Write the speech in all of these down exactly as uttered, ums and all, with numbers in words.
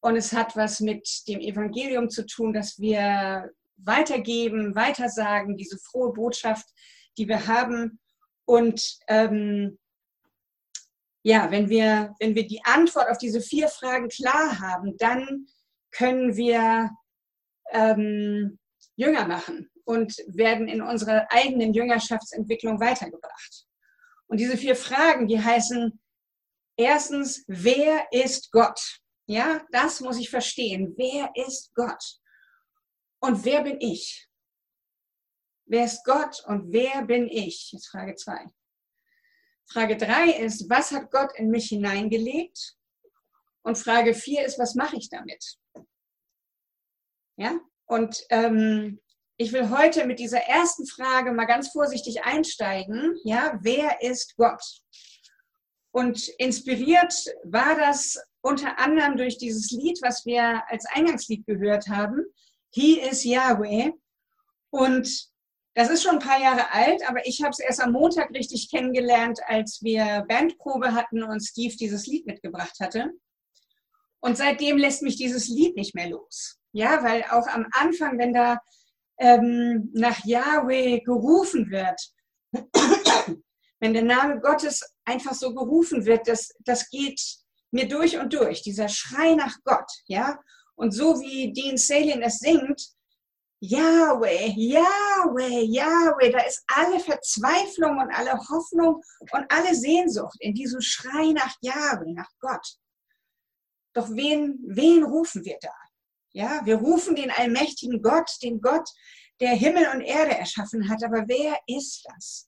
Und es hat was mit dem Evangelium zu tun, dass wir weitergeben, weitersagen, diese frohe Botschaft, die wir haben. Und ähm, ja, wenn wir, wenn wir die Antwort auf diese vier Fragen klar haben, dann können wir ähm, Jünger machen und werden in unserer eigenen Jüngerschaftsentwicklung weitergebracht. Und diese vier Fragen, die heißen erstens, wer ist Gott? Ja, das muss ich verstehen. Wer ist Gott? Und wer bin ich? Wer ist Gott und wer bin ich? Jetzt Frage zwei. Frage drei ist, was hat Gott in mich hineingelegt? Und Frage vier ist, was mache ich damit? Ja, und ähm, ich will heute mit dieser ersten Frage mal ganz vorsichtig einsteigen. Ja, wer ist Gott? Und inspiriert war das unter anderem durch dieses Lied, was wir als Eingangslied gehört haben. He is Yahweh. Und das ist schon ein paar Jahre alt, aber ich habe es erst am Montag richtig kennengelernt, als wir Bandprobe hatten und Steve dieses Lied mitgebracht hatte. Und seitdem lässt mich dieses Lied nicht mehr los. Ja, weil auch am Anfang, wenn da ähm, nach Yahweh gerufen wird, wenn der Name Gottes einfach so gerufen wird, das, das geht mir durch und durch, dieser Schrei nach Gott. Ja? Und so wie Dean Salin es singt, Yahweh, Yahweh, Yahweh, da ist alle Verzweiflung und alle Hoffnung und alle Sehnsucht in diesem Schrei nach Yahweh, nach Gott. Doch wen, wen rufen wir da? Ja, wir rufen den allmächtigen Gott, den Gott, der Himmel und Erde erschaffen hat. Aber wer ist das?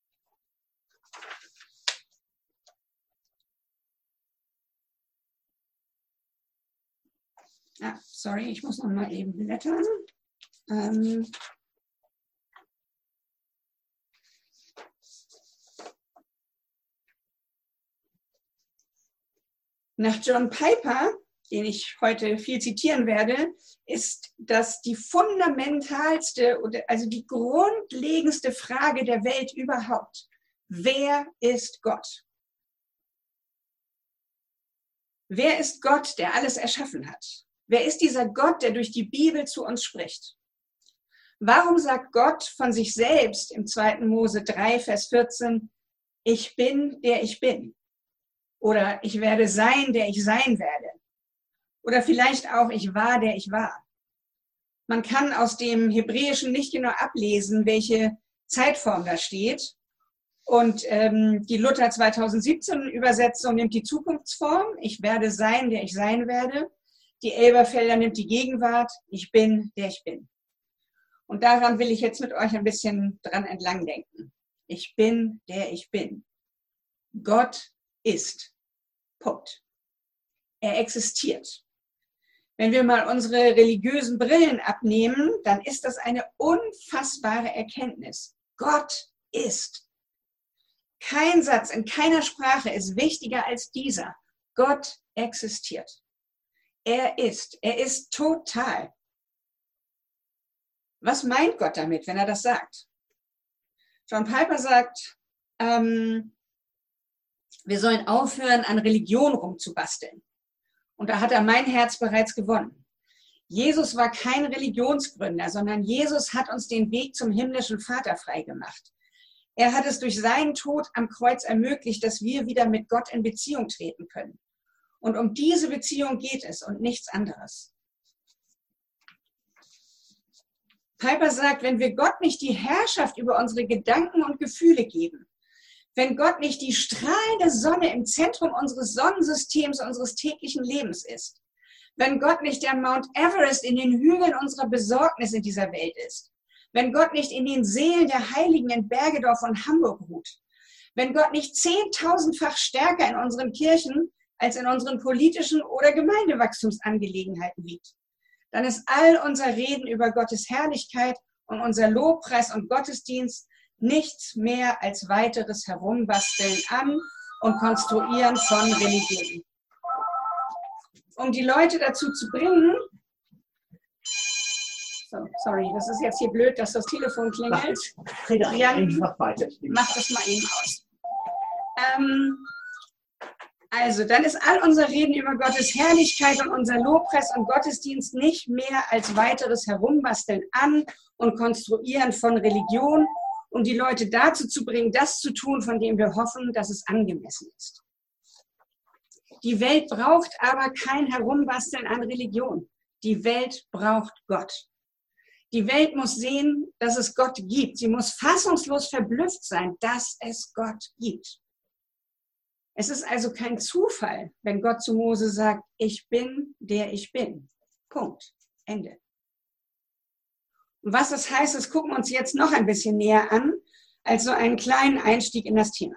Ah, sorry, ich muss noch mal eben blättern. Ähm Nach John Piper, den ich heute viel zitieren werde, ist das die fundamentalste, also die grundlegendste Frage der Welt überhaupt. Wer ist Gott? Wer ist Gott, der alles erschaffen hat? Wer ist dieser Gott, der durch die Bibel zu uns spricht? Warum sagt Gott von sich selbst im zweiten Mose drei, Vers vierzehn, ich bin, der ich bin? Oder ich werde sein, der ich sein werde? Oder vielleicht auch, ich war, der ich war? Man kann aus dem Hebräischen nicht genau ablesen, welche Zeitform da steht. Und ähm, die Luther zweitausendsiebzehn Übersetzung nimmt die Zukunftsform, ich werde sein, der ich sein werde. Die Elberfelder nimmt die Gegenwart, ich bin, der ich bin. Und daran will ich jetzt mit euch ein bisschen dran entlang denken. Ich bin, der ich bin. Gott ist. Punkt. Er existiert. Wenn wir mal unsere religiösen Brillen abnehmen, dann ist das eine unfassbare Erkenntnis. Gott ist. Kein Satz in keiner Sprache ist wichtiger als dieser. Gott existiert. Er ist. Er ist total. Was meint Gott damit, wenn er das sagt? John Piper sagt, ähm, wir sollen aufhören, an Religion rumzubasteln. Und da hat er mein Herz bereits gewonnen. Jesus war kein Religionsgründer, sondern Jesus hat uns den Weg zum himmlischen Vater freigemacht. Er hat es durch seinen Tod am Kreuz ermöglicht, dass wir wieder mit Gott in Beziehung treten können. Und um diese Beziehung geht es und nichts anderes. Piper sagt, wenn wir Gott nicht die Herrschaft über unsere Gedanken und Gefühle geben, wenn Gott nicht die strahlende Sonne im Zentrum unseres Sonnensystems, unseres täglichen Lebens ist, wenn Gott nicht der Mount Everest in den Hügeln unserer Besorgnis in dieser Welt ist, wenn Gott nicht in den Seelen der Heiligen in Bergedorf und Hamburg ruht, wenn Gott nicht zehntausendfach stärker in unseren Kirchen als in unseren politischen oder Gemeindewachstumsangelegenheiten liegt, dann ist all unser Reden über Gottes Herrlichkeit und unser Lobpreis und Gottesdienst nichts mehr als weiteres Herumbasteln an und Konstruieren von Religion. Um die Leute dazu zu bringen, so, sorry, das ist jetzt hier blöd, dass das Telefon klingelt. Jan, mach das mal eben aus. Ähm, Also, dann ist all unser Reden über Gottes Herrlichkeit und unser Lobpreis und Gottesdienst nicht mehr als weiteres Herumbasteln an und Konstruieren von Religion, um die Leute dazu zu bringen, das zu tun, von dem wir hoffen, dass es angemessen ist. Die Welt braucht aber kein Herumbasteln an Religion. Die Welt braucht Gott. Die Welt muss sehen, dass es Gott gibt. Sie muss fassungslos verblüfft sein, dass es Gott gibt. Es ist also kein Zufall, wenn Gott zu Mose sagt, ich bin, der ich bin. Punkt. Ende. Und was das heißt, das gucken wir uns jetzt noch ein bisschen näher an, als so einen kleinen Einstieg in das Thema.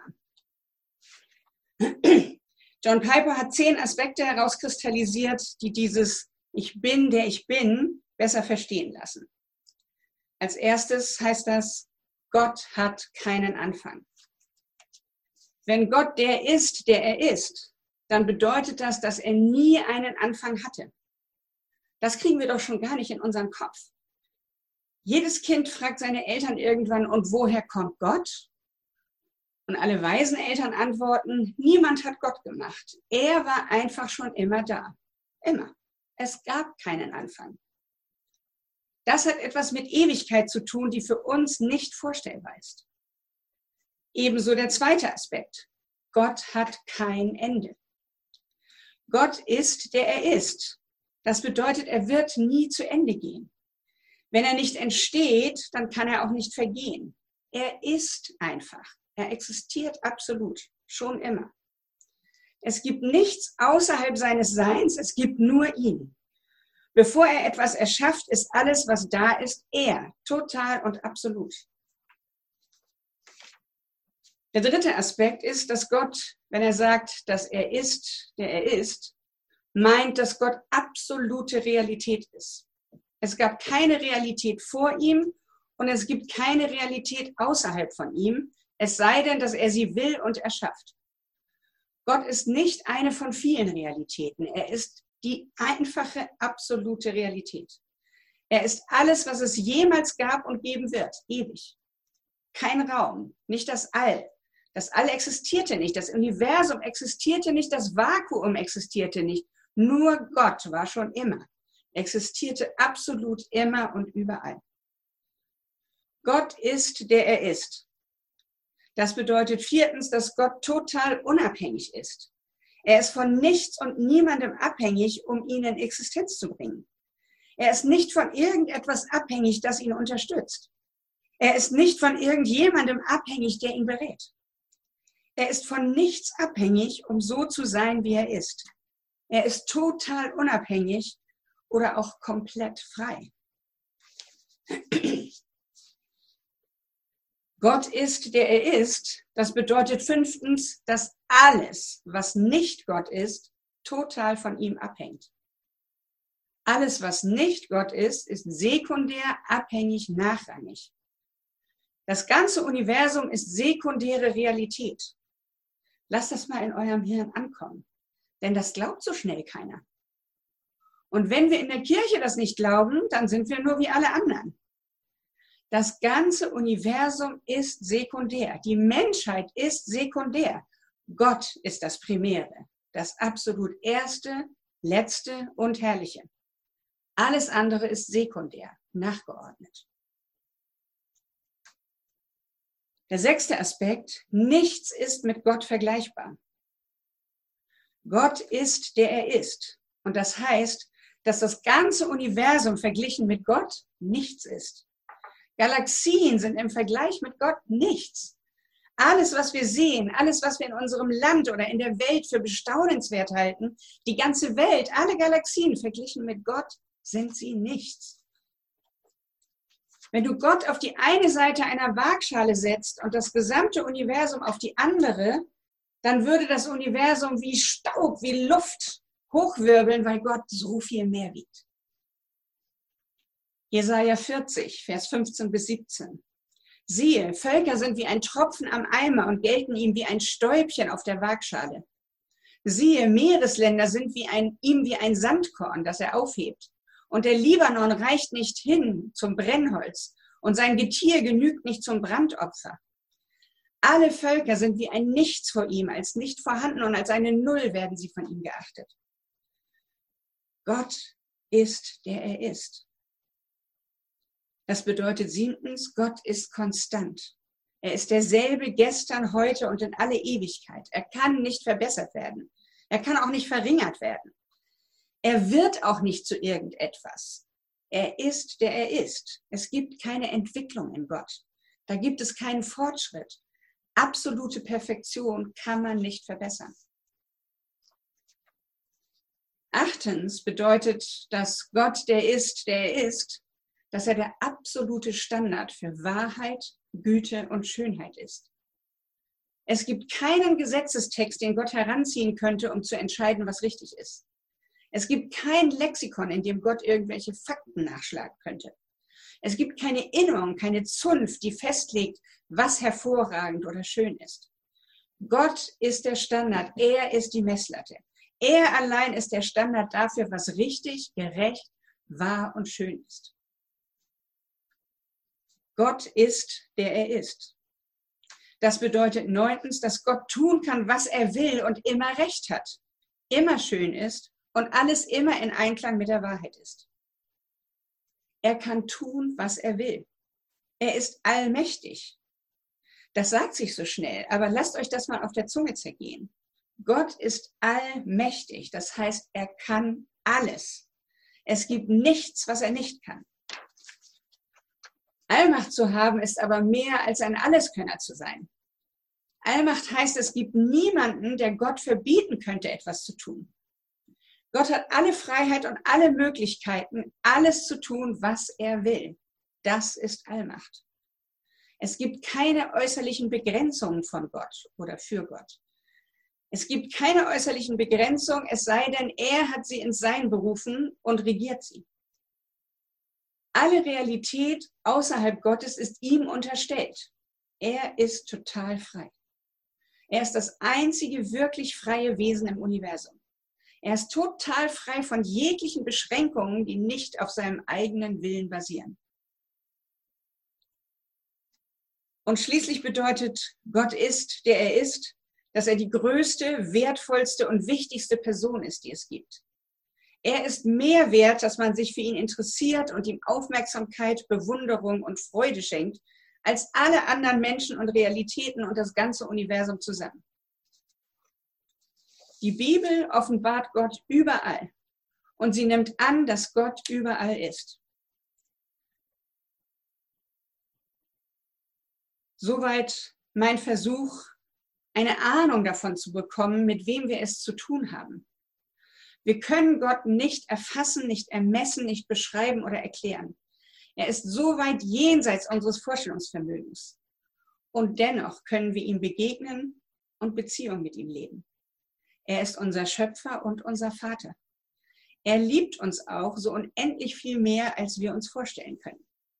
John Piper hat zehn Aspekte herauskristallisiert, die dieses Ich bin, der ich bin, besser verstehen lassen. Als erstes heißt das, Gott hat keinen Anfang. Wenn Gott der ist, der er ist, dann bedeutet das, dass er nie einen Anfang hatte. Das kriegen wir doch schon gar nicht in unseren Kopf. Jedes Kind fragt seine Eltern irgendwann, und woher kommt Gott? Und alle weisen Eltern antworten, niemand hat Gott gemacht. Er war einfach schon immer da. Immer. Es gab keinen Anfang. Das hat etwas mit Ewigkeit zu tun, die für uns nicht vorstellbar ist. Ebenso der zweite Aspekt. Gott hat kein Ende. Gott ist, der er ist. Das bedeutet, er wird nie zu Ende gehen. Wenn er nicht entsteht, dann kann er auch nicht vergehen. Er ist einfach. Er existiert absolut, schon immer. Es gibt nichts außerhalb seines Seins, es gibt nur ihn. Bevor er etwas erschafft, ist alles, was da ist, er, total und absolut. Der dritte Aspekt ist, dass Gott, wenn er sagt, dass er ist, der er ist, meint, dass Gott absolute Realität ist. Es gab keine Realität vor ihm und es gibt keine Realität außerhalb von ihm, es sei denn, dass er sie will und erschafft. Gott ist nicht eine von vielen Realitäten, er ist die einfache, absolute Realität. Er ist alles, was es jemals gab und geben wird, ewig. Kein Raum, nicht das All. Das All existierte nicht, das Universum existierte nicht, das Vakuum existierte nicht. Nur Gott war schon immer, existierte absolut immer und überall. Gott ist, der er ist. Das bedeutet viertens, dass Gott total unabhängig ist. Er ist von nichts und niemandem abhängig, um ihn in Existenz zu bringen. Er ist nicht von irgendetwas abhängig, das ihn unterstützt. Er ist nicht von irgendjemandem abhängig, der ihn berät. Er ist von nichts abhängig, um so zu sein, wie er ist. Er ist total unabhängig oder auch komplett frei. Gott ist, der er ist. Das bedeutet fünftens, dass alles, was nicht Gott ist, total von ihm abhängt. Alles, was nicht Gott ist, ist sekundär, abhängig, nachrangig. Das ganze Universum ist sekundäre Realität. Lasst das mal in eurem Hirn ankommen, denn das glaubt so schnell keiner. Und wenn wir in der Kirche das nicht glauben, dann sind wir nur wie alle anderen. Das ganze Universum ist sekundär. Die Menschheit ist sekundär. Gott ist das Primäre, das absolut Erste, Letzte und Herrliche. Alles andere ist sekundär, nachgeordnet. Der sechste Aspekt, nichts ist mit Gott vergleichbar. Gott ist, der er ist. Und das heißt, dass das ganze Universum verglichen mit Gott nichts ist. Galaxien sind im Vergleich mit Gott nichts. Alles, was wir sehen, alles, was wir in unserem Land oder in der Welt für bestaunenswert halten, die ganze Welt, alle Galaxien verglichen mit Gott, sind sie nichts. Wenn du Gott auf die eine Seite einer Waagschale setzt und das gesamte Universum auf die andere, dann würde das Universum wie Staub, wie Luft hochwirbeln, weil Gott so viel mehr wiegt. Jesaja vierzig, Vers fünfzehn bis siebzehn. Siehe, Völker sind wie ein Tropfen am Eimer und gelten ihm wie ein Stäubchen auf der Waagschale. Siehe, Meeresländer sind wie ein, ihm wie ein Sandkorn, das er aufhebt. Und der Libanon reicht nicht hin zum Brennholz und sein Getier genügt nicht zum Brandopfer. Alle Völker sind wie ein Nichts vor ihm, als nicht vorhanden und als eine Null werden sie von ihm geachtet. Gott ist, der er ist. Das bedeutet siebtens, Gott ist konstant. Er ist derselbe gestern, heute und in alle Ewigkeit. Er kann nicht verbessert werden. Er kann auch nicht verringert werden. Er wird auch nicht zu irgendetwas. Er ist, der er ist. Es gibt keine Entwicklung in Gott. Da gibt es keinen Fortschritt. Absolute Perfektion kann man nicht verbessern. Achtens bedeutet, dass Gott, der ist, der er ist, dass er der absolute Standard für Wahrheit, Güte und Schönheit ist. Es gibt keinen Gesetzestext, den Gott heranziehen könnte, um zu entscheiden, was richtig ist. Es gibt kein Lexikon, in dem Gott irgendwelche Fakten nachschlagen könnte. Es gibt keine Innung, keine Zunft, die festlegt, was hervorragend oder schön ist. Gott ist der Standard, er ist die Messlatte. Er allein ist der Standard dafür, was richtig, gerecht, wahr und schön ist. Gott ist, der er ist. Das bedeutet neuntens, dass Gott tun kann, was er will und immer recht hat, immer schön ist und alles immer in Einklang mit der Wahrheit ist. Er kann tun, was er will. Er ist allmächtig. Das sagt sich so schnell, aber lasst euch das mal auf der Zunge zergehen. Gott ist allmächtig, das heißt, er kann alles. Es gibt nichts, was er nicht kann. Allmacht zu haben ist aber mehr als ein Alleskönner zu sein. Allmacht heißt, es gibt niemanden, der Gott verbieten könnte, etwas zu tun. Gott hat alle Freiheit und alle Möglichkeiten, alles zu tun, was er will. Das ist Allmacht. Es gibt keine äußerlichen Begrenzungen von Gott oder für Gott. Es gibt keine äußerlichen Begrenzungen, es sei denn, er hat sie ins Sein berufen und regiert sie. Alle Realität außerhalb Gottes ist ihm unterstellt. Er ist total frei. Er ist das einzige wirklich freie Wesen im Universum. Er ist total frei von jeglichen Beschränkungen, die nicht auf seinem eigenen Willen basieren. Und schließlich bedeutet, Gott ist, der er ist, dass er die größte, wertvollste und wichtigste Person ist, die es gibt. Er ist mehr wert, dass man sich für ihn interessiert und ihm Aufmerksamkeit, Bewunderung und Freude schenkt, als alle anderen Menschen und Realitäten und das ganze Universum zusammen. Die Bibel offenbart Gott überall und sie nimmt an, dass Gott überall ist. Soweit mein Versuch, eine Ahnung davon zu bekommen, mit wem wir es zu tun haben. Wir können Gott nicht erfassen, nicht ermessen, nicht beschreiben oder erklären. Er ist so weit jenseits unseres Vorstellungsvermögens. Und dennoch können wir ihm begegnen und Beziehung mit ihm leben. Er ist unser Schöpfer und unser Vater. Er liebt uns auch so unendlich viel mehr, als wir uns vorstellen können.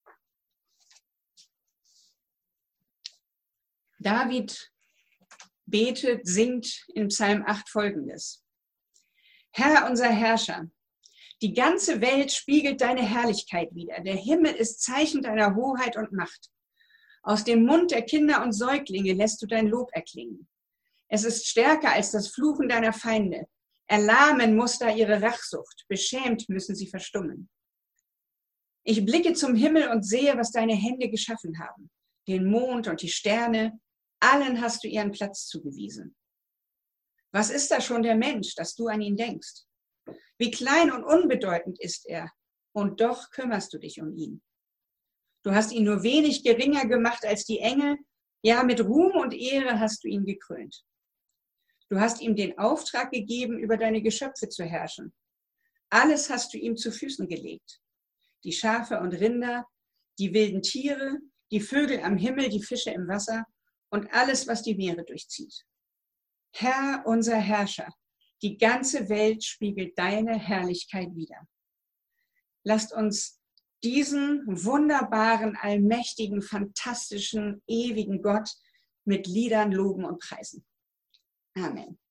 David betet, singt in Psalm acht folgendes. Herr, unser Herrscher, die ganze Welt spiegelt deine Herrlichkeit wider. Der Himmel ist Zeichen deiner Hoheit und Macht. Aus dem Mund der Kinder und Säuglinge lässt du dein Lob erklingen. Es ist stärker als das Fluchen deiner Feinde. Erlahmen muss da ihre Rachsucht. Beschämt müssen sie verstummen. Ich blicke zum Himmel und sehe, was deine Hände geschaffen haben. Den Mond und die Sterne, allen hast du ihren Platz zugewiesen. Was ist da schon der Mensch, dass du an ihn denkst? Wie klein und unbedeutend ist er, und doch kümmerst du dich um ihn. Du hast ihn nur wenig geringer gemacht als die Engel, ja, mit Ruhm und Ehre hast du ihn gekrönt. Du hast ihm den Auftrag gegeben, über deine Geschöpfe zu herrschen. Alles hast du ihm zu Füßen gelegt. Die Schafe und Rinder, die wilden Tiere, die Vögel am Himmel, die Fische im Wasser und alles, was die Meere durchzieht. Herr, unser Herrscher, die ganze Welt spiegelt deine Herrlichkeit wider. Lasst uns diesen wunderbaren, allmächtigen, fantastischen, ewigen Gott mit Liedern loben und preisen. Amen.